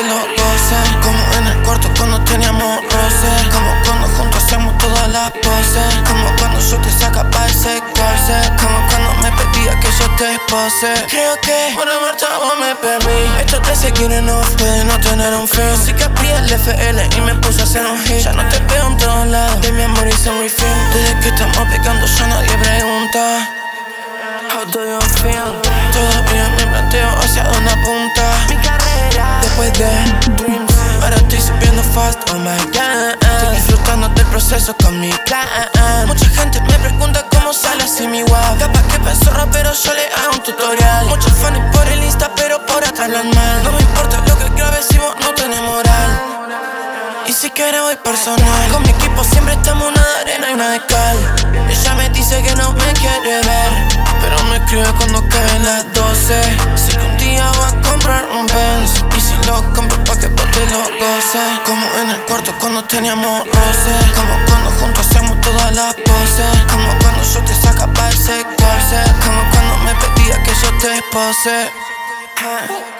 los goces. Como en el cuarto cuando teníamos roces. Como cuando juntos hacemos todas las poses. Como cuando yo te sacaba ese corset. Como cuando me pedía que yo te espose. Creo que por amarte vos me perdí. Estos 13 quieren no puede no tener un fin. Así que abrí el FL y me puse a hacer un hit. Ya no te veo en todos lados, de mi amor hice un refill. Desde que estamos pegando ya nadie pregunta How do you feel? Todavía me planteo hacia dónde apunta mi carrera. Después de Dreams, ahora estoy subiendo fast, oh my god. Estoy disfrutando del proceso con mi clan. Mucha gente me pregunta cómo sale así mi guap. Capaz que pensó rapero, yo le hago un tutorial. Muchos fans por el Insta, pero por atrás lo mal. No me importa lo que grabes si vos no tenés moral. Y si quieres voy personal. Con mi equipo siempre estamos una de arena y una de cal. Ella me dice que no me quiere ver, pero me escribe cuando caen las 12. Sé que un día voy a comprar un Benz. Y si lo compro pa' que vos te lo goces. Como en el cuarto cuando teníamos roces. Como cuando juntos hacemos todas las poses. Como cuando yo te sacaba ese corset. Como cuando me pedía que yo te espose.